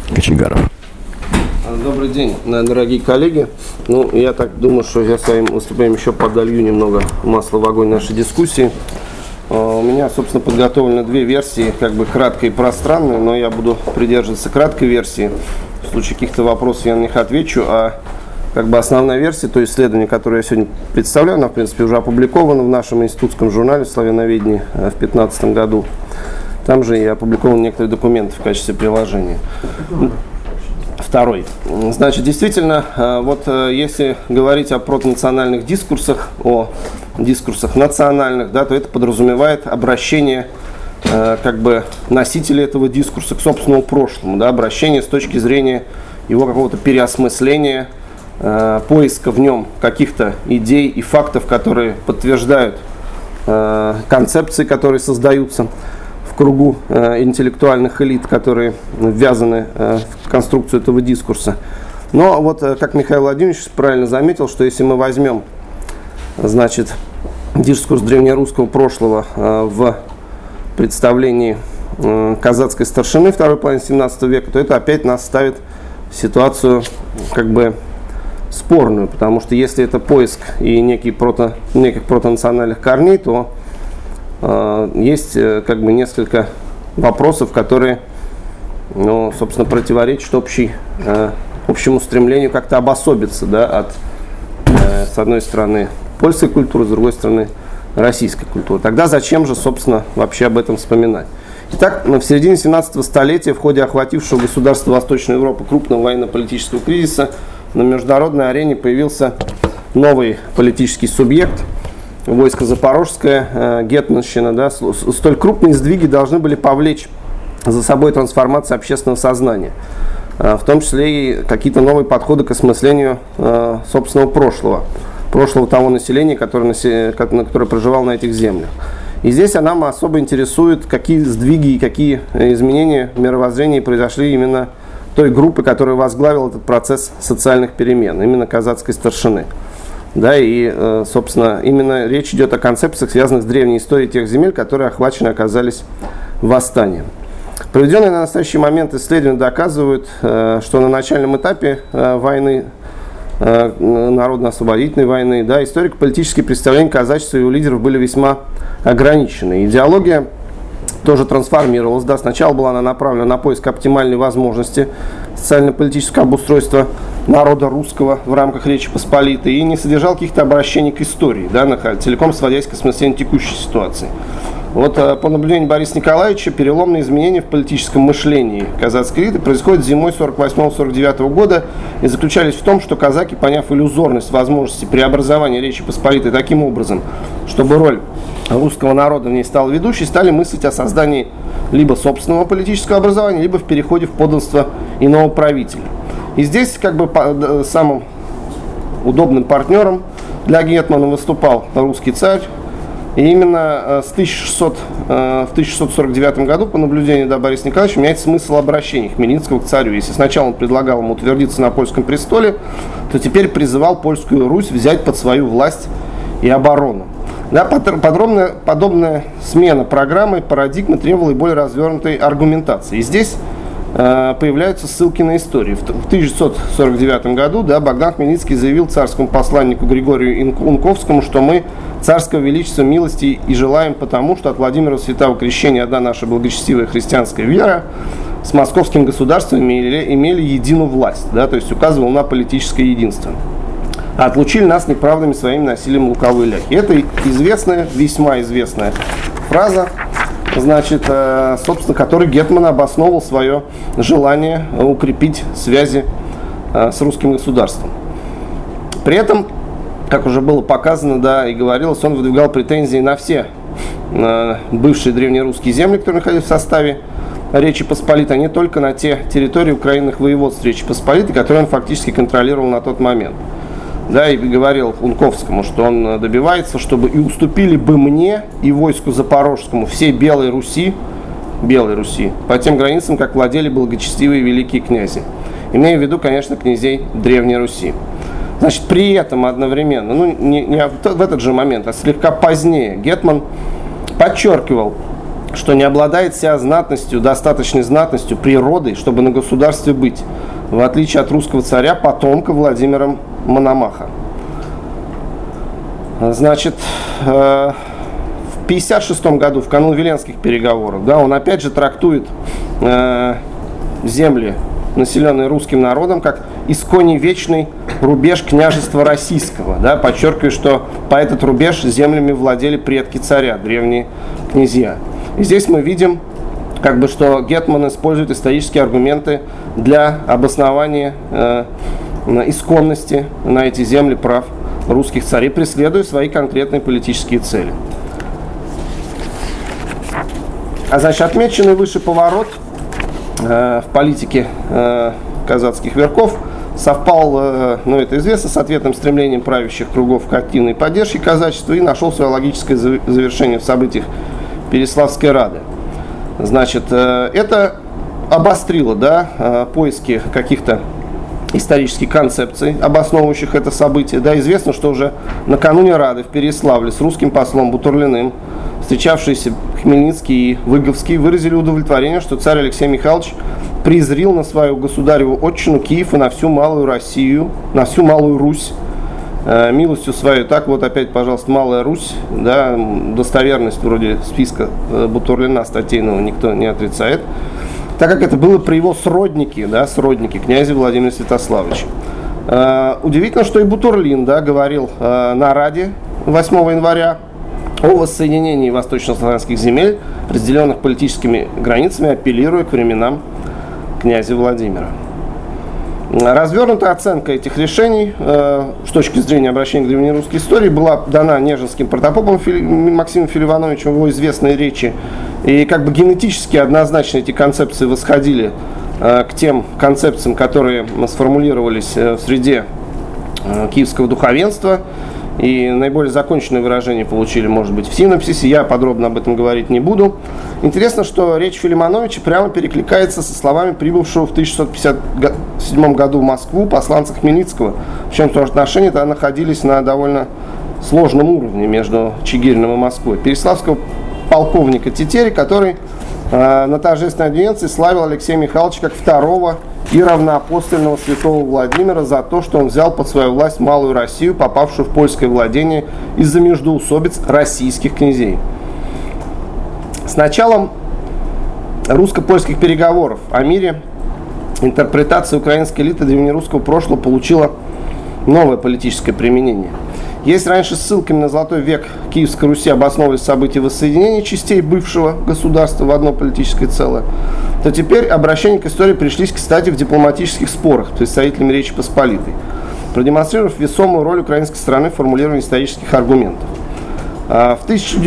Кочегаров. Добрый день, дорогие коллеги. Я так думаю, что я своим выступлением еще подолью немного масла в огонь нашей дискуссии. У меня, собственно, подготовлены две версии, краткая и пространная, но я буду придерживаться краткой версии. В случае каких-то вопросов я на них отвечу, а основная версия, то исследование, которое я сегодня представляю, оно, в принципе, уже опубликовано в нашем институтском журнале «Славяноведение» в 2015 году. Там же и опубликованы некоторые документы в качестве приложения. Второй. Значит, действительно, если говорить о протонациональных дискурсах, о дискурсах национальных, то это подразумевает обращение носителя этого дискурса к собственному прошлому, обращение с точки зрения его какого-то переосмысления, поиска в нем каких-то идей и фактов, которые подтверждают концепции, которые создаются в кругу интеллектуальных элит, которые ввязаны в конструкцию этого дискурса. Но как Михаил Владимирович правильно заметил, что если мы возьмем, дискурс древнерусского прошлого в представлении казацкой старшины второй половины 17 века, то это опять нас ставит в ситуацию спорную, потому что если это поиск и неких протонациональных корней, то есть несколько вопросов, которые, собственно, противоречат общему стремлению как-то обособиться от, с одной стороны, польской культуры, с другой стороны, российской культуры. Тогда зачем же, собственно, вообще об этом вспоминать? Итак, в середине 17 столетия, в ходе охватившего государство Восточной Европы крупного военно-политического кризиса, на международной арене появился новый политический субъект – войско Запорожское, гетманщина. Столь крупные сдвиги должны были повлечь за собой трансформацию общественного сознания, в том числе и какие-то новые подходы к осмыслению собственного прошлого того населения, которое проживало на этих землях. И здесь нам особо интересует, какие сдвиги и какие изменения в мировоззрении произошли именно той группы, которая возглавила этот процесс социальных перемен, именно казацкой старшины. Собственно, именно речь идет о концепциях, связанных с древней историей тех земель, которые охвачены оказались восстанием. Проведенные на настоящий момент исследования доказывают, что на начальном этапе войны, народно-освободительной войны, историко-политические представления казачества и его лидеров были весьма ограничены. Идеология тоже трансформировалась. Сначала была она направлена на поиск оптимальной возможности социально-политического обустройства народа русского в рамках Речи Посполитой и не содержал каких-то обращений к истории, целиком сводясь к осмыслению текущей ситуации. По наблюдению Бориса Николаевича, переломные изменения в политическом мышлении казацкой элиты происходят зимой 48-49 года и заключались в том, что казаки, поняв иллюзорность возможности преобразования Речи Посполитой таким образом, чтобы роль русского народа в ней стала ведущей, стали мыслить о создании либо собственного политического образования, либо в переходе в подданство иного правителя. И здесь самым удобным партнером для гетмана выступал русский царь. И именно в 1649 году, по наблюдению Бориса Николаевича, меняется смысл обращения Хмельницкого к царю. Если сначала он предлагал ему утвердиться на польском престоле, то теперь призывал польскую Русь взять под свою власть и оборону. Подобная смена программы, парадигмы требовала и более развернутой аргументации. И здесь появляются ссылки на историю. В 1649 году Богдан Хмельницкий заявил царскому посланнику Григорию Унковскому, что мы царского величества милости и желаем потому, что от Владимира Святого Крещения одна наша благочестивая христианская вера с московским государством имели единую власть, то есть указывал на политическое единство. А отлучили нас неправдами своим насилием луковые ляхи. Это известная, весьма известная фраза, собственно, которой гетман обосновывал свое желание укрепить связи с русским государством. При этом, как уже было показано, и говорилось, он выдвигал претензии на все бывшие древнерусские земли, которые находились в составе Речи Посполитой, а не только на те территории украинных воеводств Речи Посполитой, которые он фактически контролировал на тот момент. И говорил Унковскому, что он добивается, чтобы и уступили бы мне и войску Запорожскому всей Белой Руси, по тем границам, как владели благочестивые великие князи. Имея в виду, конечно, князей Древней Руси. При этом одновременно, не в этот же момент, а слегка позднее, гетман подчеркивал что не обладает вся знатностью, достаточной знатностью природы, чтобы на государстве быть, в отличие от русского царя, потомка Владимира Мономаха. Значит, в 1956 году, в канун Виленских переговоров, да, он опять же трактует земли, населенные русским народом, как исконне вечный рубеж княжества российского, да, подчеркиваю, что по этот рубеж землями владели предки царя, древние князья. И здесь мы видим, как бы, что гетман использует исторические аргументы для обоснования исконности на эти земли прав русских царей, преследуя свои конкретные политические цели. А значит, отмеченный выше поворот в политике казацких верхов совпал, ну это известно, с ответным стремлением правящих кругов к активной поддержке казачества и нашел свое логическое завершение в событиях Переславской Рады. Значит, это обострило, да, поиски каких-то исторических концепций, обосновывающих это событие. Да, известно, что уже накануне Рады в Переславле с русским послом Бутурлиным встречавшиеся Хмельницкий и Выговский выразили удовлетворение, что царь Алексей Михайлович призрил на свою государеву отчину Киев и на всю Малую Россию, на всю Малую Русь милостью свою. Так вот опять, пожалуйста, Малая Русь, да, достоверность вроде списка Бутурлина статейного никто не отрицает, так как это было при его сроднике, да, сроднике князе Владимире Святославовиче. Удивительно, что и Бутурлин, да, говорил на Раде 8 января о воссоединении восточнославянских земель, разделенных политическими границами, апеллируя к временам князя Владимира. Развернутая оценка этих решений с точки зрения обращения к древнерусской истории была дана Нежинским протопопом Максимом Филивановичем в его известной речи. И как бы генетически однозначно эти концепции восходили к тем концепциям, которые сформулировались в среде киевского духовенства. И наиболее законченное выражение получили, может быть, в синопсисе. Я подробно об этом говорить не буду. Интересно, что речь Филимоновича прямо перекликается со словами прибывшего в 1657 году в Москву посланца Хмельницкого. Причем отношения тогда находились на довольно сложном уровне между Чигириным и Москвой. Переславского полковника Тетери, который на торжественной аудиенции славил Алексея Михайловича как второго и равноапостольного святого Владимира за то, что он взял под свою власть Малую Россию, попавшую в польское владение из-за междоусобиц российских князей. С началом русско-польских переговоров о мире интерпретация украинской элиты древнерусского прошлого получила новое политическое применение. Если раньше ссылками на Золотой век Киевской Руси обосновывались события воссоединения частей бывшего государства в одно политическое целое, то теперь обращения к истории пришлись, кстати, в дипломатических спорах с представителями Речи Посполитой, продемонстрировав весомую роль украинской стороны в формулировании исторических аргументов. В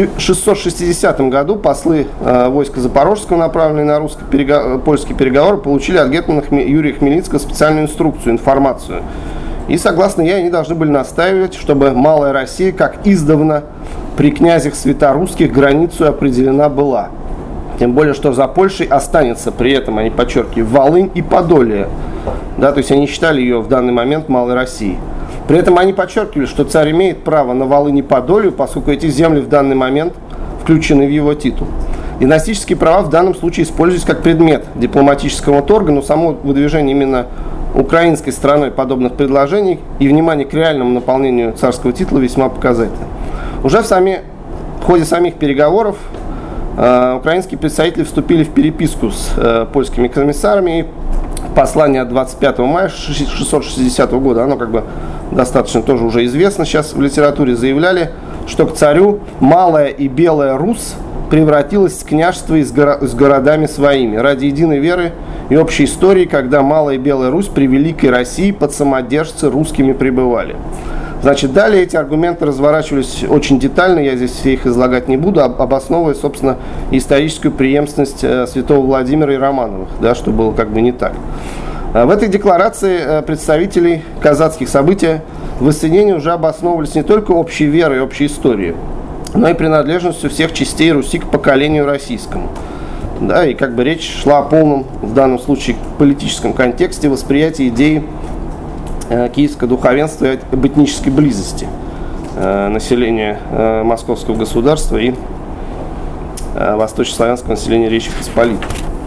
1660 году послы войска Запорожского, направленные на русско-польские переговоры, получили от гетмана Юрия Хмельницкого специальную инструкцию, информацию. И, согласно ей, они должны были настаивать, чтобы Малая Россия, как издавна при князях святорусских, границу определена была. Тем более, что за Польшей останется при этом, они подчеркивают, Волынь и Подолье. Да, то есть они считали ее в данный момент Малой Россией. При этом они подчеркивали, что царь имеет право на Волынь и Подолью, поскольку эти земли в данный момент включены в его титул. Династические права в данном случае используются как предмет дипломатического торга, но само выдвижение именно украинской стороной подобных предложений и внимание к реальному наполнению царского титула весьма показательно. Уже в ходе самих переговоров украинские представители вступили в переписку с польскими комиссарами, и послание от 25 мая 660 года, оно как бы достаточно тоже уже известно сейчас в литературе, заявляли, что к царю Малая и Белая Русь превратилось в княжество с городами своими, ради единой веры и общей истории, когда Малая и Белая Русь при Великой России под самодержцы русскими пребывали. Значит, далее эти аргументы разворачивались очень детально, я здесь все их излагать не буду, обосновывая, собственно, историческую преемственность святого Владимира и Романовых, да, что было как бы не так. В этой декларации представителей казацких событий воссоединения уже обосновывались не только общей верой и общей историей, но и принадлежностью всех частей Руси к поколению российскому. Да, и как бы речь шла о полном, в данном случае, политическом контексте восприятия идеи киевского духовенства и об этнической близости населения московского государства и восточнославянского населения Речи Посполитой.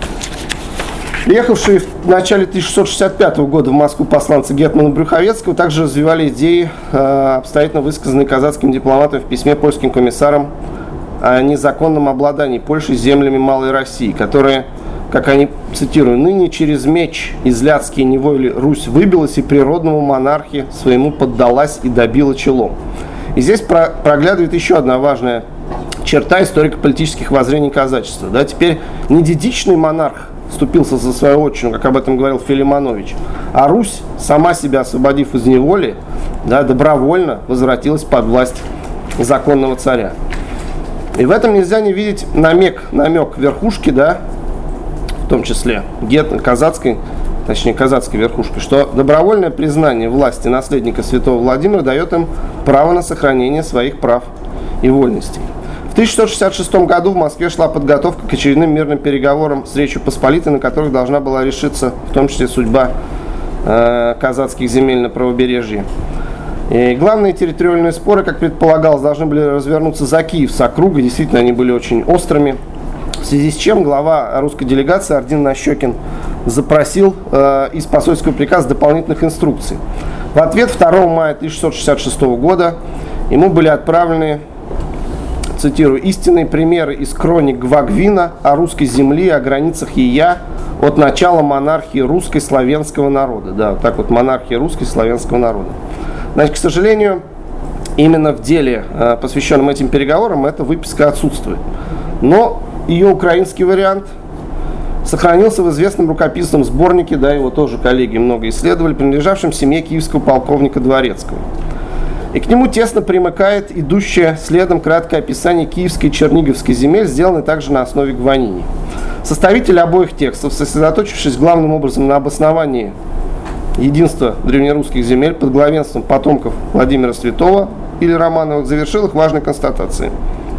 Приехавшие в начале 1665 года в Москву посланцы гетмана Брюховецкого также развивали идеи, обстоятельно высказанные казацким дипломатом в письме польским комиссарам о незаконном обладании Польшей землями Малой России, которые, как они, цитирую, «ныне через меч из ляцкие неволи Русь выбилась и природному монархе своему поддалась и добила челом». И здесь проглядывает еще одна важная черта историко-политических воззрений казачества. Да, теперь не дедичный монарх вступился за свою отчину, как об этом говорил Филимонович, а Русь, сама себя освободив из неволи, да, добровольно возвратилась под власть законного царя. И в этом нельзя не видеть намек верхушки, да, в том числе казацкой верхушки, что добровольное признание власти наследника святого Владимира дает им право на сохранение своих прав и вольностей. В 1666 году в Москве шла подготовка к очередным мирным переговорам с Речью Посполитой, на которых должна была решиться в том числе судьба казацких земель на правобережье. И главные территориальные споры, как предполагалось, должны были развернуться за Киев с округой. Действительно, они были очень острыми. В связи с чем глава русской делегации Ордин Нащекин запросил из посольского приказа дополнительных инструкций. В ответ 2 мая 1666 года ему были отправлены, цитирую, «истинные примеры из хроник Гвагвина о русской земле, о границах ее от начала монархии русской славянского народа». Да, вот так вот, монархия русской славянского народа. Значит, к сожалению, именно в деле, посвященном этим переговорам, эта выписка отсутствует. Но ее украинский вариант сохранился в известном рукописном сборнике, да, его тоже коллеги много исследовали, принадлежавшем семье киевского полковника Дворецкого. И к нему тесно примыкает идущее следом краткое описание киевской и черниговской земель, сделанное также на основе Гванини. Составители обоих текстов, сосредоточившись главным образом на обосновании единства древнерусских земель под главенством потомков Владимира Святого или Романовых, завершил их важной констатацией.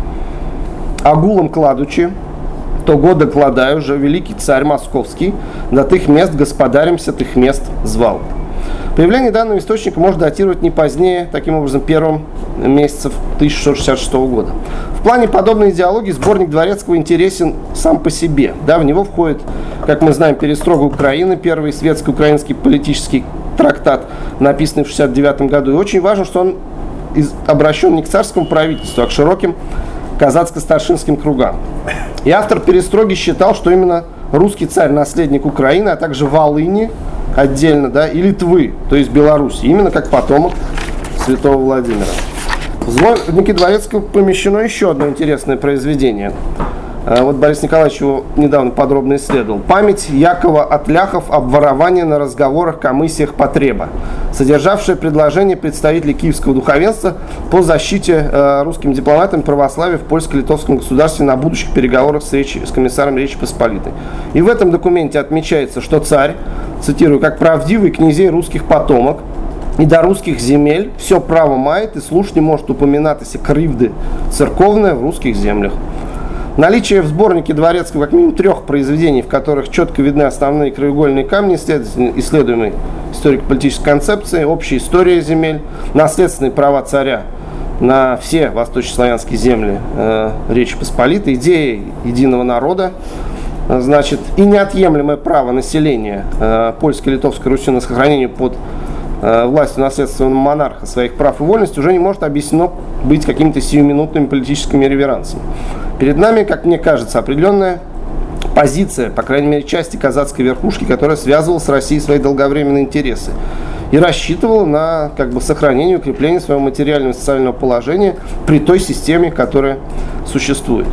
«Агулом кладучи, то года кладаю же великий царь московский, до тых мест господаремся тых мест звал». Появление данного источника можно датировать не позднее, таким образом, первым месяцев 1666 года. В плане подобной идеологии сборник Дворецкого интересен сам по себе. Да, в него входит, как мы знаем, «Перестрога Украины», первый светско-украинский политический трактат, написанный в 1969 году. И очень важно, что он обращен не к царскому правительству, а к широким казацко-старшинским кругам. И автор «Перестроги» считал, что именно русский царь, наследник Украины, а также Волыни, отдельно, да, и Литвы, то есть Беларуси, именно как потомок святого Владимира. В сборнике Дворецкого помещено еще одно интересное произведение. Вот Борис Николаевич его недавно подробно исследовал. «Память Якова Отляхов об воровании на разговорах комиссиях потреба», содержавшее предложение представителей киевского духовенства по защите русским дипломатам православия в польско-литовском государстве на будущих переговорах с комиссаром Речи Посполитой. И в этом документе отмечается, что царь, цитирую, «как правдивый князей русских потомок, и до русских земель все право мает, и слушать не может упоминаться кривды церковное в русских землях». Наличие в сборнике Дворецкого как минимум 3 произведений, в которых четко видны основные краеугольные камни исследуемой историко-политической концепции, общая история земель, наследственные права царя на все восточнославянские земли Речи Посполитой, идея единого народа, значит, и неотъемлемое право населения Польской и Литовской Руси на сохранение под властью наследственного монарха своих прав и вольностей уже не может объяснено быть какими-то сиюминутными политическими реверансами. Перед нами, как мне кажется, определенная позиция, по крайней мере, части казацкой верхушки, которая связывала с Россией свои долговременные интересы и рассчитывала на сохранение и укрепление своего материального и социального положения при той системе, которая существует.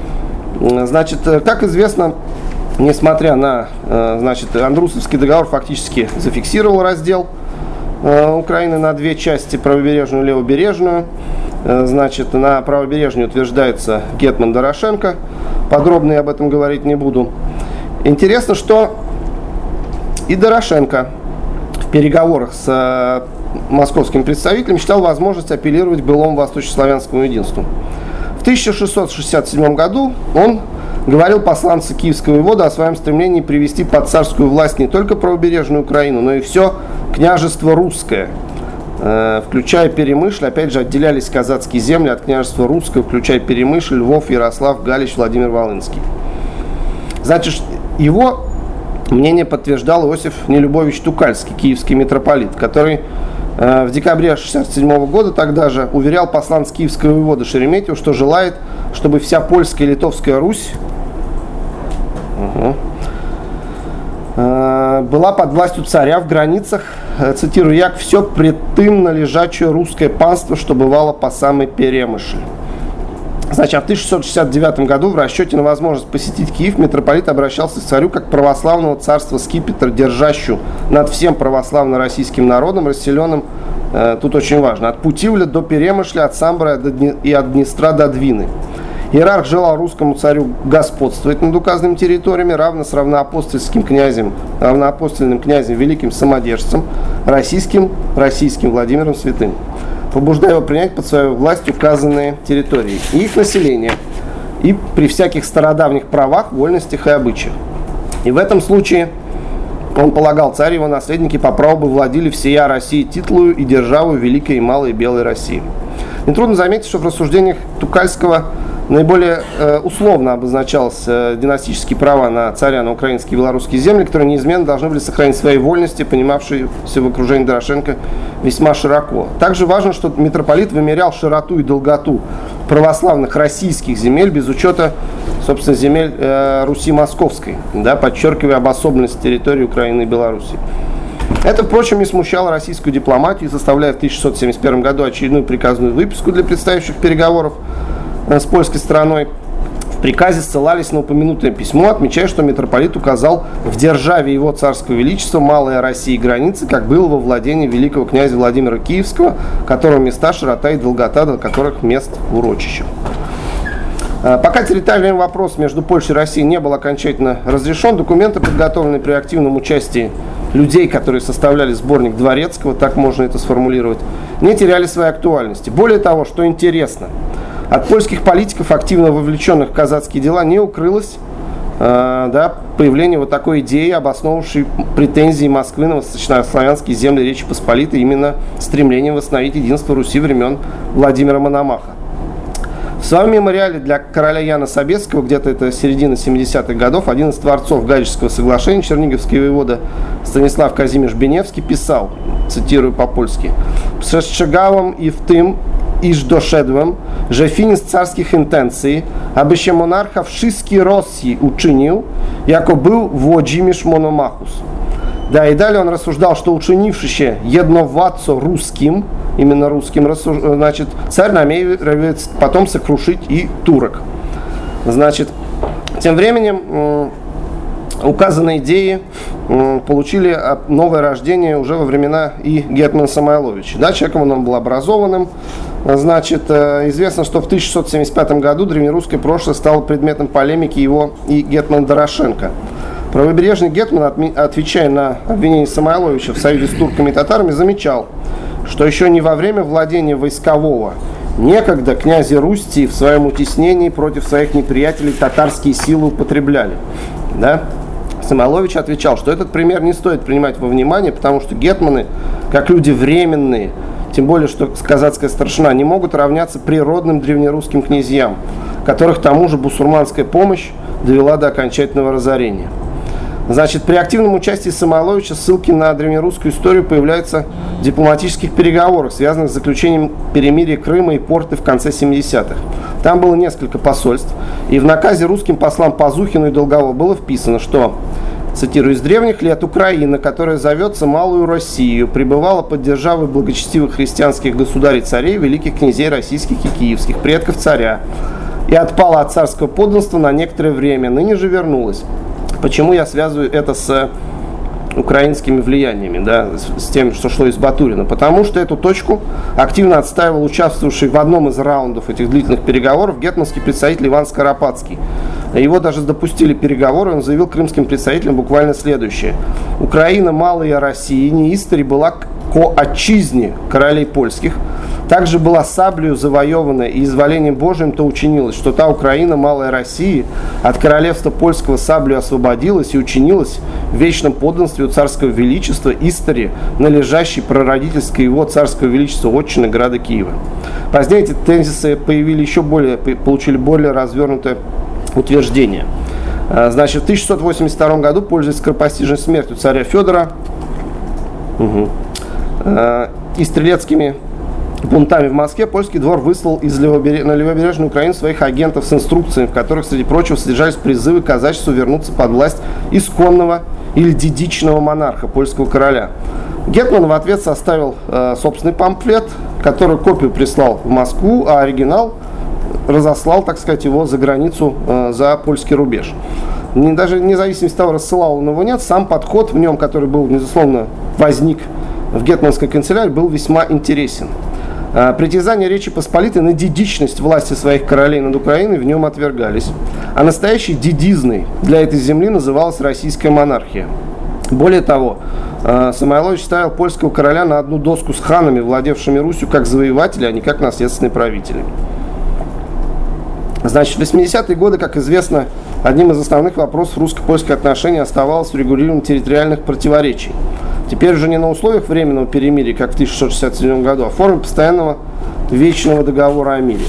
Значит, как известно, несмотря на Андрусовский договор фактически зафиксировал раздел Украины на 2 части, правобережную и левобережную. Значит, на правобережную утверждается гетман Дорошенко. Подробно я об этом говорить не буду. Интересно, что и Дорошенко в переговорах с московским представителем считал возможность апеллировать к былому восточнославянскому единству. В 1667 году он говорил посланцу киевского воевода о своем стремлении привести под царскую власть не только правобережную Украину, но и все княжество русское. включая Перемышль. Опять же, отделялись казацкие земли от княжества Русского, включая Перемышль, Львов, Ярослав, Галич, Владимир Волынский. Значит, его мнение подтверждал Иосиф Нелюбович Тукальский, киевский митрополит, который в декабре 1967 года тогда же уверял посланца киевского воевода Шереметьева, что желает, чтобы вся польская и литовская Русь была под властью царя в границах, цитирую, «як все предтым належачее русское панство, что бывало по самой Перемышль». Значит, а в 1669 году в расчете на возможность посетить Киев митрополит обращался к царю как православного царства скипетр, держащую над всем православно-российским народом, расселенным, тут очень важно, от Путивля до Перемышля, от Самбора и от Днестра до Двины. Иерарх желал русскому царю господствовать над указанными территориями, равно с равноапостольным князем, великим самодержцем, российским Владимиром Святым, побуждая его принять под свою власть указанные территории и их население, и при всяких стародавних правах, вольностях и обычаях. И в этом случае, он полагал, царь и его наследники по праву бы владели всея Россией титулою и державою Великой и Малой и Белой России. Нетрудно заметить, что в рассуждениях Тукальского наиболее условно обозначались династические права на царя на украинские и белорусские земли, которые неизменно должны были сохранить свои вольности, понимавшиеся в окружении Дорошенко весьма широко. Также важно, что митрополит вымерял широту и долготу православных российских земель без учета, собственно, земель Руси Московской, да, подчеркивая обособленность территории Украины и Белоруссии. Это, впрочем, не смущало российскую дипломатию, заставляя в 1671 году очередную приказную выписку для предстоящих переговоров с польской стороной. В приказе ссылались на упомянутое письмо, отмечая, что митрополит указал в державе его царского величества малая Россия границы, как было во владении великого князя Владимира Киевского, которого места, широта и долгота, до которых мест в урочищах. Пока территориальный вопрос между Польшей и Россией не был окончательно разрешен, документы, подготовленные при активном участии людей, которые составляли сборник Дворецкого, так можно это сформулировать, не теряли своей актуальности. Более того, что интересно, от польских политиков, активно вовлеченных в казацкие дела, не укрылось появление вот такой идеи, обосновавшей претензии Москвы на восточнославянские земли Речи Посполитой, именно стремлением восстановить единство Руси времен Владимира Мономаха. В своем мемориале для короля Яна Собесского, где-то это середина 70-х годов, один из творцов Гаджского соглашения, черниговский воевода Станислав Казимирz Беневский, писал, цитирую по-польски: «Przestrzegałem i w tym, iż doszedłem, że fin z carskich intencji, aby się monarcha wszystkich Rosji uczynił, jako był Włodzimierz Мономахус». Да, и далее он рассуждал, что учинившийся едновладцо русским, именно русским, значит, царь намеревается потом сокрушить и турок. Значит, тем временем указанные идеи получили новое рождение уже во времена и Гетмана Самойловича. Да, человеком он был образованным. Значит, известно, что в 1675 году древнерусское прошлое стало предметом полемики его и Гетмана Дорошенко. Правобережный гетман, отвечая на обвинение Самойловича в союзе с турками и татарами, замечал, что еще не во время владения войскового некогда князи Русти в своем утеснении против своих неприятелей татарские силы употребляли. Да? Самойлович отвечал, что этот пример не стоит принимать во внимание, потому что гетманы, как люди временные, тем более, что казацкая старшина, не могут равняться природным древнерусским князьям, которых к тому же бусурманская помощь довела до окончательного разорения. Значит, при активном участии Самойловича ссылки на древнерусскую историю появляются в дипломатических переговорах, связанных с заключением перемирия Крыма и Порты в конце 70-х. Там было несколько посольств, и в наказе русским послам Пазухину и Долгову было вписано, что, цитирую, «из древних лет Украина, которая зовется Малую Россию, пребывала под державой благочестивых христианских государей-царей, великих князей российских и киевских, предков царя, и отпала от царского подданства на некоторое время, ныне же вернулась». Почему я связываю это с украинскими влияниями, да, с тем, что шло из Батурина? Потому что эту точку активно отстаивал участвовавший в одном из раундов этих длительных переговоров гетманский представитель Иван Скоропадский. Его даже допустили переговоры, он заявил крымским представителям буквально следующее: «Украина, малая Россия, не истори была ко отчизне королей польских, также была саблею завоевана и изволением Божиим то учинилось, что та Украина, малая России, от королевства польского саблею освободилась и учинилась в вечном подданстве у царского величества истори, належащей прародительской его царского величества отчины града Киева. Позднее эти тезисы получили более развернутое утверждение. Значит, в 1682 году, пользуясь скоропостижной смертью царя Федора и стрелецкими бунтами в Москве, польский двор выслал на левобережную Украину своих агентов с инструкциями, в которых, среди прочего, содержались призывы казачеству вернуться под власть исконного или дедичного монарха, польского короля. Гетман в ответ составил собственный памфлет, который копию прислал в Москву, а оригинал разослал, так сказать, его за границу, за польский рубеж. Даже независимо от того, рассылал он его нет, сам подход в нем, который был, безусловно, возник в гетманской канцелярии, был весьма интересен. Притязания Речи Посполитой на дедичность власти своих королей над Украиной в нем отвергались, а настоящей дедизной для этой земли называлась российская монархия. Более того, Самойлович ставил польского короля на одну доску с ханами, владевшими Русью как завоеватели, а не как наследственные правители. Значит, в 80-е годы, как известно, одним из основных вопросов русско-польских отношений оставалось урегулирование территориальных противоречий. Теперь уже не на условиях временного перемирия, как в 1667 году, а в форме постоянного вечного договора о мире.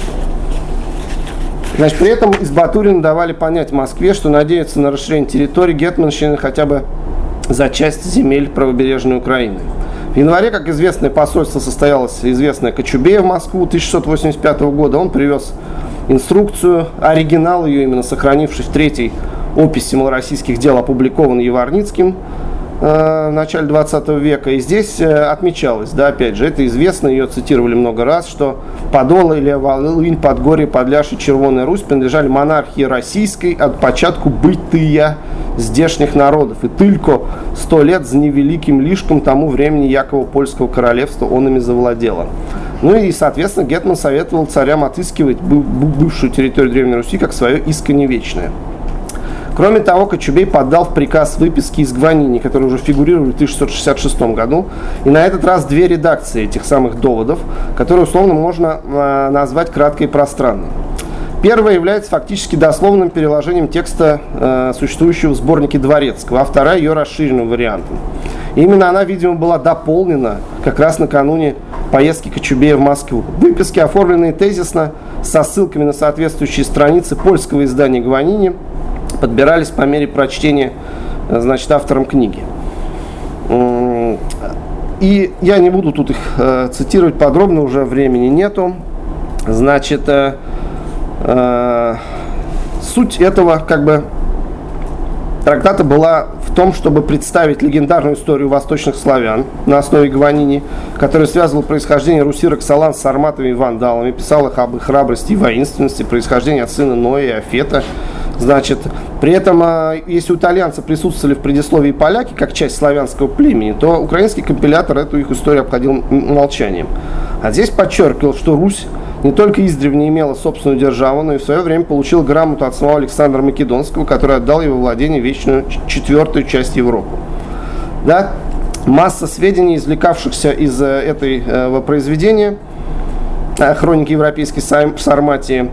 Значит, при этом из Батурина давали понять Москве, что надеются на расширение территории гетманщины хотя бы за часть земель правобережной Украины. В январе, как известное посольство состоялось, известное Кочубея в Москву 1685 года, он привез инструкцию, оригинал ее, именно сохранивший в третьей описи малороссийских дел, опубликован Яворницким в начале 20 века. И здесь отмечалось, да, опять же, это известно, ее цитировали много раз, что Подола или Волынь, Подгорье, Подляши, Червоная Русь принадлежали монархии российской от початку бытия здешних народов. И только 100 лет за невеликим лишком тому времени Якова Польского королевства он ими завладело. Ну и, соответственно, гетман советовал царям отыскивать бывшую территорию Древней Руси как свое исконне вечное. Кроме того, Кочубей поддал в приказ выписки из Гванини, которые уже фигурировали в 1666 году, и на этот раз две редакции этих самых доводов, которые условно можно назвать кратко и пространно. Первая является фактически дословным переложением текста, существующего в сборнике Дворецкого, а вторая ее расширенным вариантом. И именно она, видимо, была дополнена как раз накануне поездки Кочубея в Москву. Выписки, оформленные тезисно, со ссылками на соответствующие страницы польского издания Гванини, подбирались по мере прочтения, значит, автором книги. И я не буду тут их цитировать подробно, уже времени нету. Значит, суть этого трактата была в том, чтобы представить легендарную историю восточных славян на основе Гванини, который связывал происхождение Руси-Роксолан с сарматами и вандалами, писал их об их храбрости и воинственности, происхождение от сына Ноя и Афета. Значит, при этом, если у итальянцев присутствовали в предисловии поляки, как часть славянского племени, то украинский компилятор эту их историю обходил молчанием. А здесь подчеркивал, что Русь не только издревле имела собственную державу, но и в свое время получила грамоту от самого Александра Македонского, который отдал ей во владение вечную четвертую часть Европы. Да? Масса сведений, извлекавшихся из этого произведения, хроники европейской Сарматии,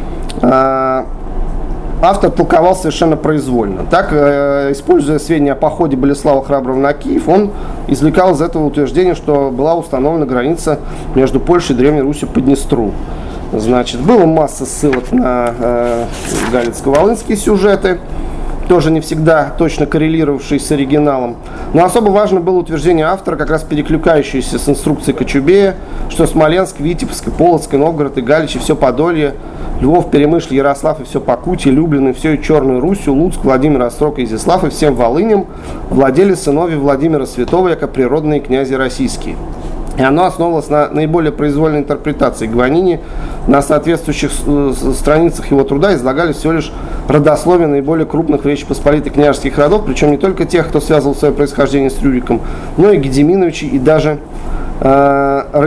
автор толковал совершенно произвольно. Так, используя сведения о походе Болеслава Храброго на Киев, он извлекал из этого утверждения, что была установлена граница между Польшей и Древней Русью по Днестру. Значит, было масса ссылок на галицко-волынские сюжеты, тоже не всегда точно коррелировавшие с оригиналом. Но особо важно было утверждение автора, как раз перекликающееся с инструкцией Кочубея, что Смоленск, Витебск, Полоцк, Новгород и Галич, и все Подолье, Львов, Перемышль, Ярослав и все Покутие, Люблин и все и Черную Русью, Луцк, Владимир, Острог и Изяслав и всем Волыням владели сыновья Владимира Святого, яко природные князи российские. И оно основывалось на наиболее произвольной интерпретации Гванини. На соответствующих страницах его труда излагались всего лишь родословия наиболее крупных в Речи Посполитой княжеских родов, причем не только тех, кто связывал свое происхождение с Рюриком, но и Гедеминовичей и даже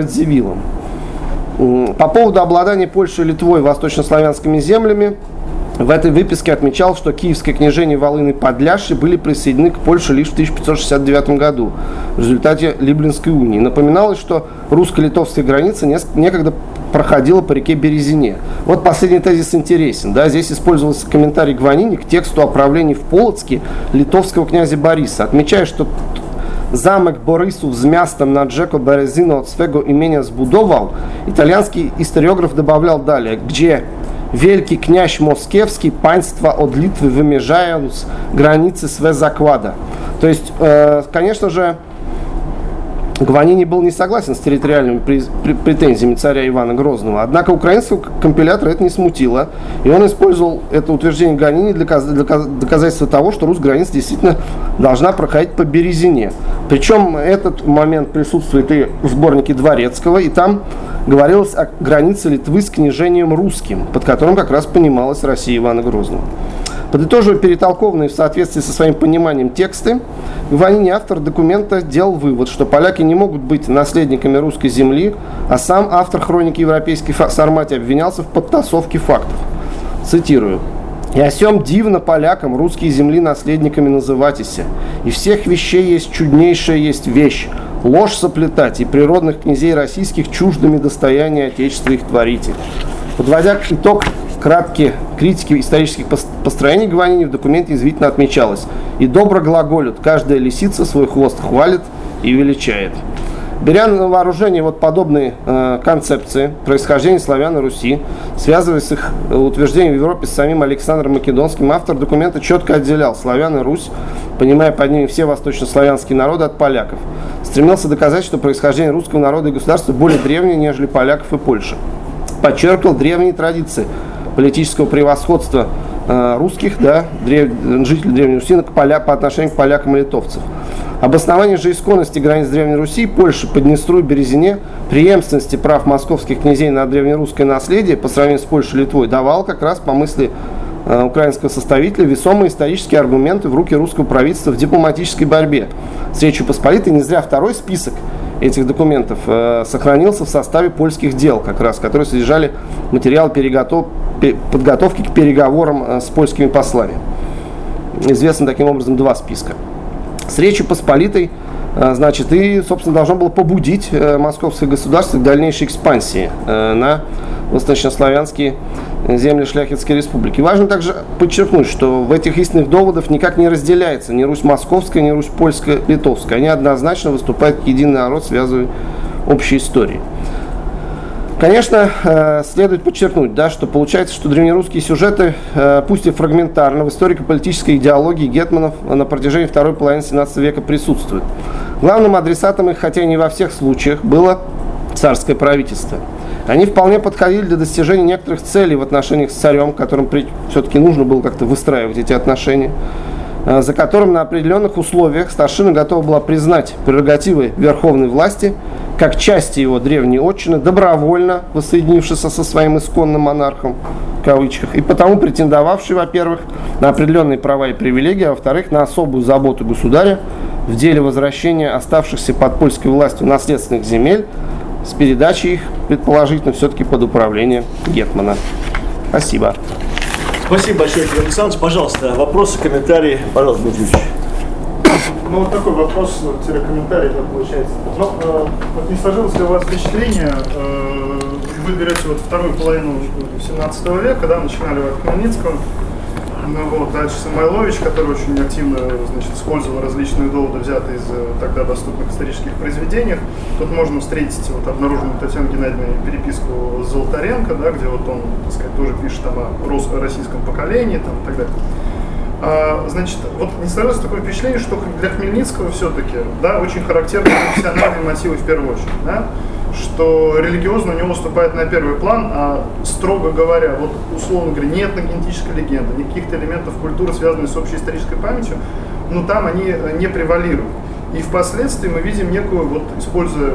Радзивиллом. По поводу обладания Польшей и Литвой восточнославянскими землями, в этой выписке отмечал, что киевское княжение Волыны и Подляшье были присоединены к Польше лишь в 1569 году в результате Люблинской унии. Напоминалось, что русско-литовская граница некогда проходила по реке Березине. Вот последний тезис интересен. Да? Здесь использовался комментарий Гванини к тексту о правлении в Полоцке литовского князя Бориса, отмечая, что замок Борисов с мястом на Джеко Березино от своего имения сбудовал. Итальянский историограф добавлял далее, где Wielki князь Москевский панство от Литвы вымежают с границы све заклада. То есть, конечно же, Гванини был не согласен с территориальными претензиями царя Ивана Грозного. Однако украинского компилятора это не смутило, и он использовал это утверждение Гванини для доказательства того, что русская граница действительно должна проходить по Березине. Причем этот момент присутствует и в сборнике Дворецкого, и там говорилось о границе Литвы с княжением русским, под которым как раз понималась Россия Ивана Грозного. Подытоживая перетолкованные в соответствии со своим пониманием тексты, Гванини, автор документа, делал вывод, что поляки не могут быть наследниками русской земли, а сам автор хроники европейской Сарматии обвинялся в подтасовке фактов. Цитирую. «И о сем дивно полякам русские земли наследниками называтися, и всех вещей есть чуднейшая есть вещь, ложь соплетать, и природных князей российских чуждыми достояния отечества их творите». Подводя итог краткие критики исторических построений Гванини, в документе извительно отмечалось: «И добро глаголют, каждая лисица свой хвост хвалит и величает». Беря на вооружение вот подобные концепции происхождения славян и Руси, связывая с их утверждением в Европе с самим Александром Македонским, автор документа четко отделял славян и Русь, понимая под ними все восточнославянские народы от поляков. Стремился доказать, что происхождение русского народа и государства более древнее, нежели поляков и Польши. Подчеркивал древние традиции политического превосходства русских, да, жителей Древней Руси по отношению к полякам и литовцам. Обоснование же исконности границ Древней Руси, Польши, Поднестру и Березине, преемственности прав московских князей на древнерусское наследие по сравнению с Польшей и Литвой давал как раз, по мысли украинского составителя, весомые исторические аргументы в руки русского правительства в дипломатической борьбе с Речью Посполитой. Не зря второй список этих документов сохранился в составе польских дел, как раз, которые содержали материал подготовки к переговорам с польскими послами. Известно таким образом два списка. С Речью Посполитой, значит, и, собственно, должно было побудить московское государство к дальнейшей экспансии на восточнославянские земли Шляхетской республики. Важно также подчеркнуть, что в этих истинных доводах никак не разделяется ни Русь московская, ни Русь польская, литовская. Они однозначно выступают как единый народ, связывая общей историей. Конечно, следует подчеркнуть, да, что получается, что древнерусские сюжеты, пусть и фрагментарно, в историко-политической идеологии гетманов на протяжении второй половины 17 века присутствуют. Главным адресатом их, хотя и не во всех случаях, было царское правительство. Они вполне подходили для достижения некоторых целей в отношениях с царем, которым все-таки нужно было как-то выстраивать эти отношения, за которым на определенных условиях старшина готова была признать прерогативы верховной власти как части его древней отчины, добровольно воссоединившись со своим исконным монархом, в кавычках, и потому претендовавший, во-первых, на определенные права и привилегии, а во-вторых, на особую заботу государя в деле возвращения оставшихся под польской властью наследственных земель с передачей их, предположительно, все-таки под управление гетмана. Спасибо. Спасибо большое, Игорь Александрович. Пожалуйста, вопросы, комментарии. Пожалуйста, Дмитрий Юрьевич. Ну, вот такой вопрос, комментарий, да, получается. Но вот не сложилось ли у вас впечатление, вы берете вот вторую половину 17 века, да, начинали вы от Хмельницкого, ну, вот, дальше Самойлович, который очень активно, значит, использовал различные доводы, взятые из тогда доступных исторических произведений. Тут можно встретить вот обнаруженную Татьяной Геннадьевной переписку с Золотаренко, да, где вот он, так сказать, тоже пишет там о российском поколении там, и так далее. Значит, вот не сложилось такое впечатление, что для Хмельницкого все-таки, да, очень характерны профессиональные мотивы в первую очередь, да, что религиозно у него выступает на первый план, а строго говоря, вот условно говоря, нет этногенетической легенды, ни каких-то элементов культуры, связанных с общей исторической памятью, но там они не превалируют. И впоследствии мы видим некую, вот, используя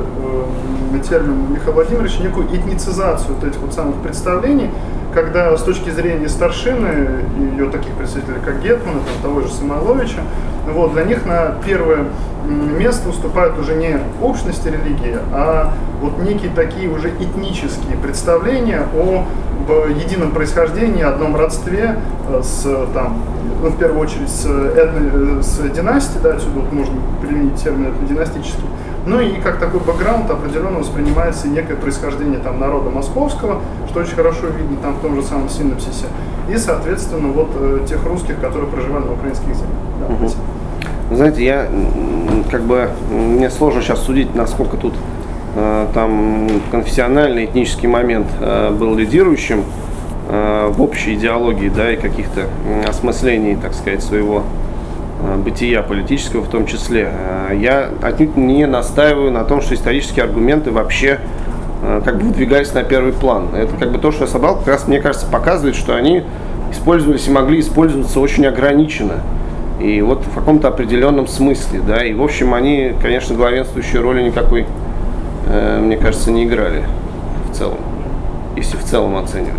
термин Михаила Владимировича, некую этницизацию вот этих вот самых представлений, когда с точки зрения старшины и ее таких представителей, как Гетмана, там, того же Самойловича, Вот, для них на первое место уступают уже не общности религии, а вот некие такие уже этнические представления о едином происхождении, одном родстве с, там, ну, в первую очередь с династией, да, отсюда вот можно применить термин династический. Ну и как такой бэкграунд определенно воспринимается некое происхождение там народа московского, что очень хорошо видно там в том же самом синопсисе, и, соответственно, вот тех русских, которые проживали на украинских землях. Да, спасибо. Знаете, мне сложно сейчас судить, насколько тут там конфессиональный, этнический момент был лидирующим в общей идеологии, да, и каких-то осмыслений, так сказать, своего бытия политического в том числе. Я отнюдь не настаиваю на том, что исторические аргументы вообще как бы выдвигались на первый план. Это как бы то, что я собрал, как раз, мне кажется, показывает, что они использовались и могли использоваться очень ограниченно. И вот в каком-то определенном смысле, да, и в общем они, конечно, главенствующей роли никакой, мне кажется, не играли в целом, если в целом оценивать.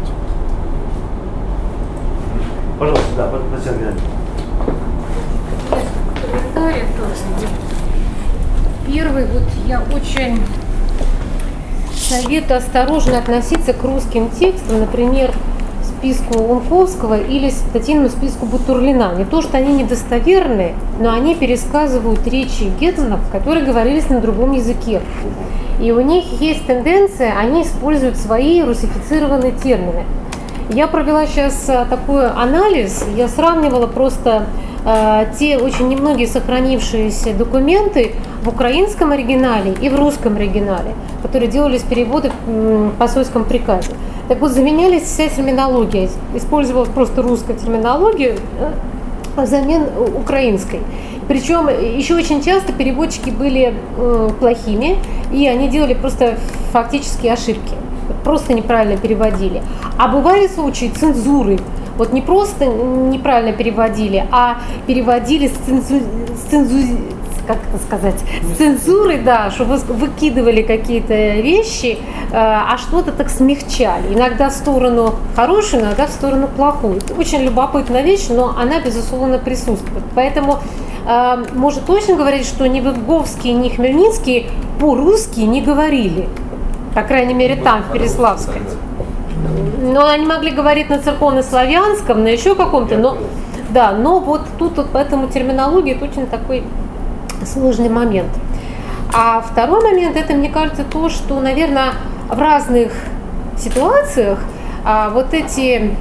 Пожалуйста, да, Татьяна Геннадьевна. Комментариев тоже. Первый, вот я очень советую осторожно относиться к русским текстам, например, списку Унковского или статейному списку Бутурлина. Не то, что они недостоверны, но они пересказывают речи гетманов, которые говорились на другом языке. И у них есть тенденция, они используют свои русифицированные термины. Я провела сейчас такой анализ, я сравнивала просто те очень немногие сохранившиеся документы в украинском оригинале и в русском оригинале, которые делались переводы в посольском приказе. Так вот, заменялись вся терминология, использовалась просто русская терминология взамен украинской. Причем еще очень часто переводчики были плохими, и они делали просто фактические ошибки, просто неправильно переводили. А бывали случаи цензуры. Вот не просто неправильно переводили, а переводили с цензурой, да, что выкидывали какие-то вещи, а что-то так смягчали. Иногда в сторону хорошую, иногда в сторону плохую. Это очень любопытная вещь, но она, безусловно, присутствует. Поэтому можно точно говорить, что ни Выговский, ни Хмельницкий по-русски не говорили. По крайней мере, там, в Переславской. Но они могли говорить на церковно-славянском, на еще каком-то, но вот тут вот поэтому терминология это очень такой сложный момент. А второй момент, это, мне кажется, то, что, наверное, в разных ситуациях вот эти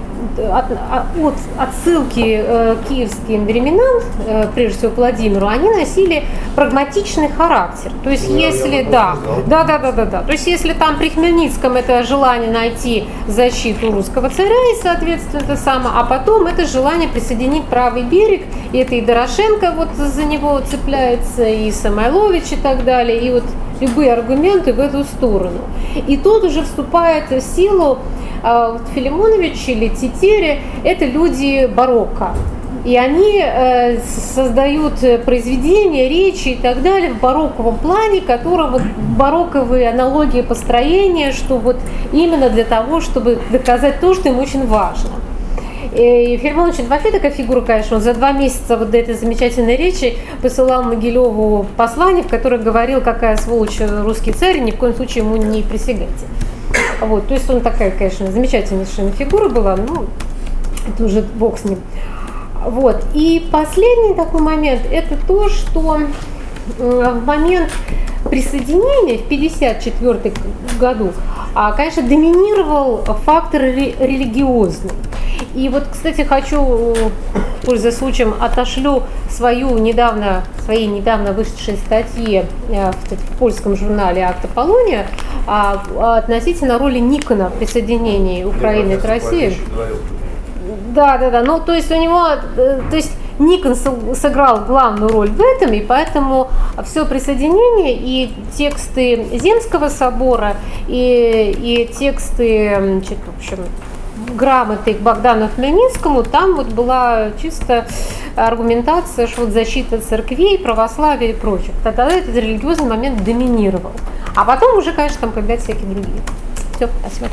отсылки к киевским временам, прежде всего к Владимиру, они носили прагматичный характер. То есть, если то есть, если там при Хмельницком это желание найти защиту русского царя и, соответственно, это самое, а потом это желание присоединить правый берег, и это и Дорошенко вот за него цепляется, и Самойлович и так далее, и вот любые аргументы в эту сторону. И тут уже вступает в силу Филимонович или Тетери, это люди барокко. И они создают произведения, речи и так далее в барокковом плане, которые вот барокковые аналогии построения, что вот именно для того, чтобы доказать то, что им очень важно. И Филимонович вообще такая фигура, конечно, он за 2 месяца вот до этой замечательной речи посылал Могилеву послание, в котором говорил, какая сволочь русский царь, ни в коем случае ему не присягайте. Вот, то есть он такая, конечно, замечательная фигура была, но это уже бог с ним. Вот. И последний такой момент, это то, что в момент присоединения в 1954 году, конечно, доминировал фактор религиозный. И вот, кстати, хочу, пользуясь случаем, отошлю своей недавно вышедшей статье в польском журнале «Акта Полония» относительно роли Никона в присоединении Украины к России. Да. Ну, то есть у него, то есть Никон сыграл главную роль в этом, и поэтому все присоединение и тексты Земского собора, и тексты, в общем, грамоты к Богдану Хмельницкому, там вот была чисто аргументация, что вот защита церквей, православия и прочих. Тогда этот религиозный момент доминировал. А потом уже, конечно, там появляются всякие другие. Все, спасибо.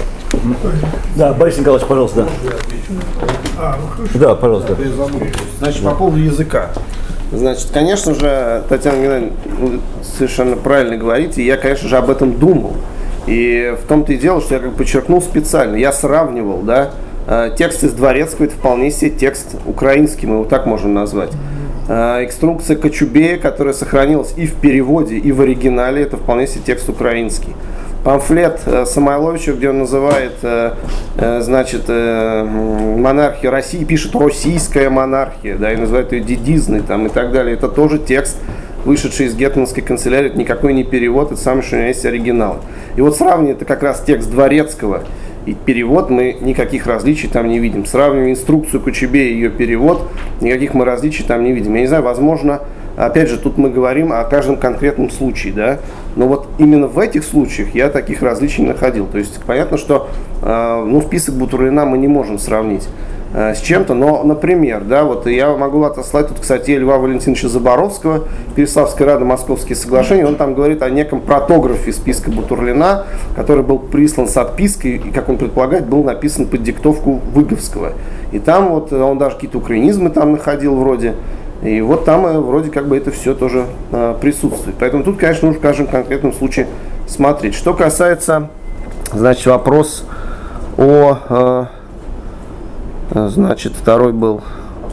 Да, Борис Николаевич, пожалуйста. Да, пожалуйста. Значит, по поводу языка. Значит, конечно же, Татьяна Геннадьевна, вы совершенно правильно говорите, я, конечно же, об этом думал. И в том-то и дело, что я как бы подчеркнул специально, я сравнивал, да, текст из Дворецкого, это вполне себе текст украинский, мы его так можем назвать. Инструкция Кочубея, которая сохранилась и в переводе, и в оригинале, это вполне себе текст украинский. Памфлет Самойловича, где он называет, значит, монархию России, пишет «российская монархия», да, и называет ее дедизной, там, и так далее. Это тоже текст, вышедший из гетманской канцелярии, это никакой не перевод, это самое, что у меня есть оригинал. И вот сравнивая это как раз текст Дворецкого и перевод, мы никаких различий там не видим. Сравнивая инструкцию Кочубея и ее перевод, никаких мы различий там не видим. Я не знаю, возможно, опять же, тут мы говорим о каждом конкретном случае, да, но вот именно в этих случаях я таких различий не находил. То есть понятно, что список Бутурлина мы не можем сравнить с чем-то, но, например, да, вот я могу отослать тут, кстати, Льва Валентиновича Заборовского, Переславская рада, Московские соглашения, он там говорит о неком протографе списка Бутурлина, который был прислан с отпиской и, как он предполагает, был написан под диктовку Выговского. И там вот он даже какие-то украинизмы там находил вроде, и вот там вроде как бы это все тоже присутствует. Поэтому тут, конечно, нужно в каждом конкретном случае смотреть. Что касается, значит, вопрос о... Значит, второй был...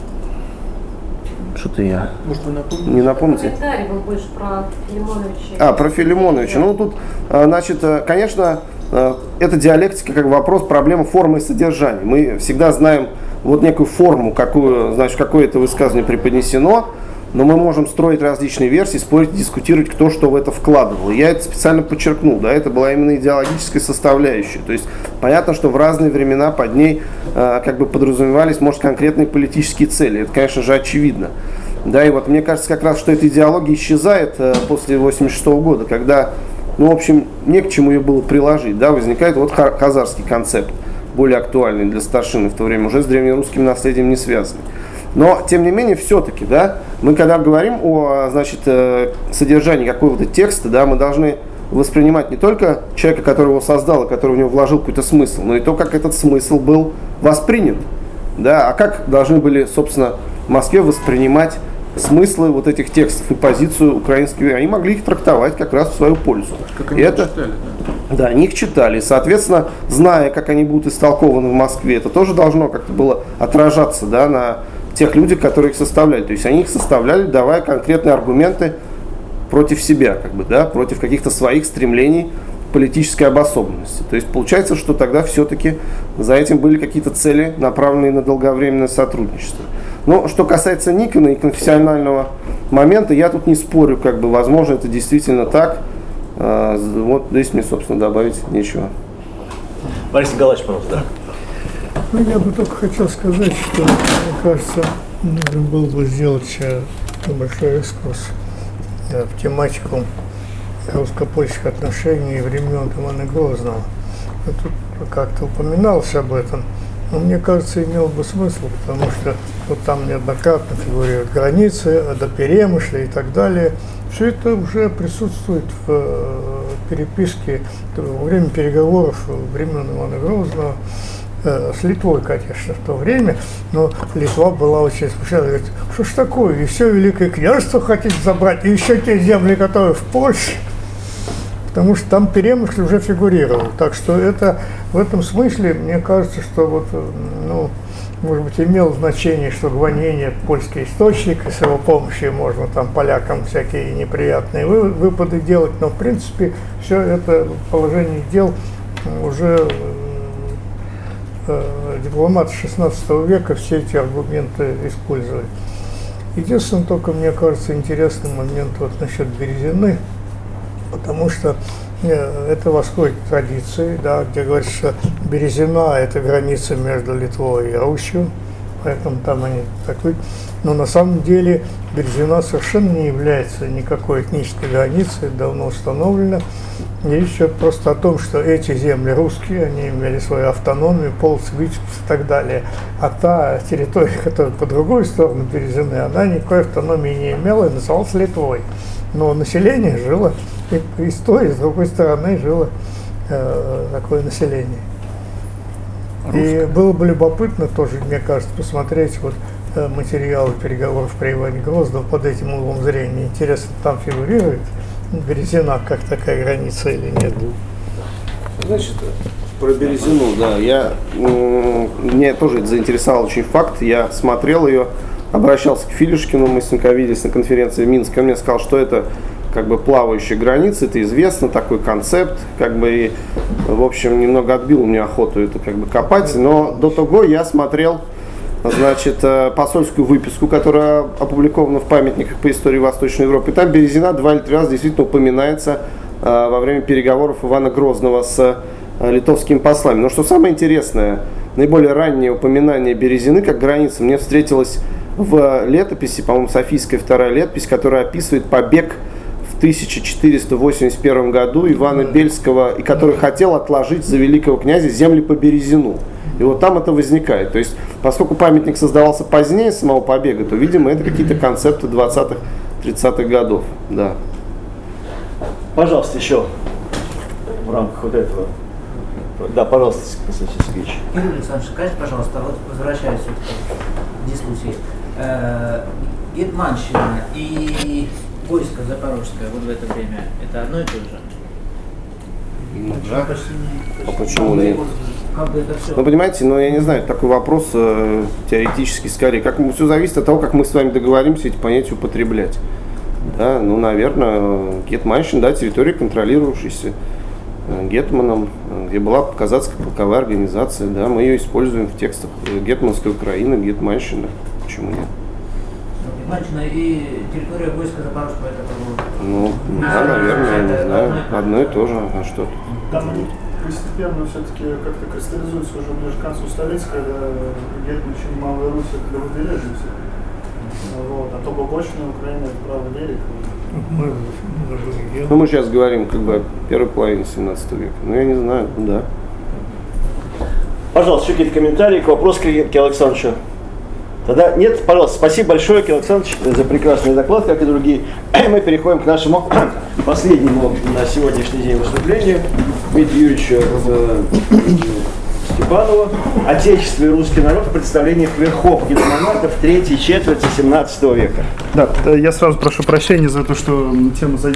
Что-то я... Может, вы напомните? Не напомните? Комментарий был больше про Филимоновича. Про Филимоновича. Ну, тут, значит, конечно, это диалектика как вопрос, проблема формы и содержания. Мы всегда знаем вот некую форму, какую, значит, какое это высказывание преподнесено, но мы можем строить различные версии, спорить, дискутировать, кто что в это вкладывал. Я это специально подчеркнул, да, это была именно идеологическая составляющая. То есть понятно, что в разные времена под ней как бы подразумевались, может, конкретные политические цели. Это, конечно же, очевидно. Да, и вот мне кажется как раз, что эта идеология исчезает после 1986 года, когда, ну, в общем, не к чему ее было приложить, да, возникает вот хазарский концепт, более актуальный для старшины в то время, уже с древнерусским наследием не связанный. Но, тем не менее, все-таки, да, мы когда говорим о, значит, содержании какого-то текста, да, мы должны воспринимать не только человека, который его создал, и который в него вложил какой-то смысл, но и то, как этот смысл был воспринят, да, а как должны были, собственно, в Москве воспринимать смыслы вот этих текстов и позицию украинских, они могли их трактовать как раз в свою пользу. Как они это читали, да? Да, они их читали. Соответственно, зная, как они будут истолкованы в Москве, это тоже должно как-то было отражаться, да, на тех людях, которые их составляли. То есть они их составляли, давая конкретные аргументы против себя, как бы, да, против каких-то своих стремлений политической обособленности. То есть получается, что тогда все-таки за этим были какие-то цели, направленные на долговременное сотрудничество. Но что касается Никона и конфессионального момента, я тут не спорю, как бы, возможно, это действительно так. Вот здесь мне, собственно, добавить нечего. Борис Николаевич, пожалуйста. Да. Ну, я бы только хотел сказать, что, мне кажется, нужно было бы сделать небольшой экскурс в тематику русско-польских отношений времен Ивана Грозного. Я тут как-то упоминалось об этом, но мне кажется, имело бы смысл, потому что вот там неоднократно фигурируют границы, до Перемышля и так далее. Все это уже присутствует в переписке во время переговоров времен Ивана Грозного с Литвой, конечно, в то время, но Литва была очень смущена, говорит, что ж такое, и все Великое княжество хотите забрать, и еще те земли, которые в Польше, потому что там Перемышль уже фигурировал. Так что это в этом смысле, мне кажется, что вот, ну, может быть, имело значение, что гонение – польский источник, и с его помощью можно там полякам всякие неприятные выпады делать, но, в принципе, все это положение дел уже дипломаты XVI века все эти аргументы использовали. Единственное, только, мне кажется, интересный момент вот насчет Березины, потому что это восходит к традиции, да, где говорится, что Березина – это граница между Литвой и Русью, поэтому там они такой. Но на самом деле Березина совершенно не является никакой этнической границей, давно установлена. Речь идет просто о том, что эти земли русские, они имели свою автономию, Полоцк, Витебск и так далее. А та территория, которая по другой сторону Березины, она никакой автономии не имела и называлась Литвой. Но население жило, и с той, и с другой стороны жило такое население. Русское. И было бы любопытно тоже, мне кажется, посмотреть вот материалы переговоров при Иване Грозном под этим углом зрения. Интересно, там фигурирует Березина как такая граница или нет? Значит, про Березину, да, меня тоже это заинтересовал очень факт. Я смотрел ее, обращался к Филюшкину, мы с ним виделись на конференции в Минске, он мне сказал, что это как бы плавающая граница, это известно, такой концепт, как бы, и, в общем, немного отбил у меня охоту это как бы копать, но до того я смотрел, значит, посольскую выписку, которая опубликована в памятниках по истории Восточной Европы, и там Березина 2 или 3 раза действительно упоминается во время переговоров Ивана Грозного с литовскими послами. Но что самое интересное, наиболее раннее упоминание Березины как границы мне встретилось в летописи, по-моему, Софийская вторая летопись, которая описывает побег в 1481 году Ивана Бельского, и который хотел отложить за великого князя земли по Березину. И вот там это возникает. То есть, поскольку памятник создавался позднее самого побега, то, видимо, это какие-то концепты 20-х, 30-х годов. Да. Пожалуйста, еще в рамках вот этого. Да, пожалуйста, Константин Сергеевич. Юрий Александрович, скажите, пожалуйста, вот возвращаясь к дискуссии. Гетманщина и войско Запорожское вот в это время, это одно и то же? Да. А почему нет? Как бы это все... Ну, понимаете, я не знаю, такой вопрос теоретически скорее. Все зависит от того, как мы с вами договоримся эти понятия употреблять. Да, наверное, Гетманщина, да, территория, контролирующаяся гетманом, где была казацкая полковая организация, да, мы ее используем в текстах Гетманской Украины, Гетманщина. Почему нет? Гетманщина и территория войска Запорожского это было? Да, наверное, я не знаю. Одно и то же, а что тут? Там постепенно все-таки как-то кристаллизуется уже ближе к концу столетия, когда Гетманщина Малая Русь это для побережья все. Вот. А то побочная Украина это правый берег. Мы сейчас говорим как бы о первой половине 17 века. Я не знаю, да. Пожалуйста, еще какие-то комментарии к вопросу к Кириллу Александровичу? Тогда нет, пожалуйста, спасибо большое, Кирилл Александрович, за прекрасный доклад, как и другие. Мы переходим к нашему последнему на сегодняшний день выступлению. Дмитрия Юрьевича Степанова. Отечество и русский народ в представлениях верхов гетманатов третьей четверти 17 века. Да, я сразу прошу прощения за то, что тема задерживается.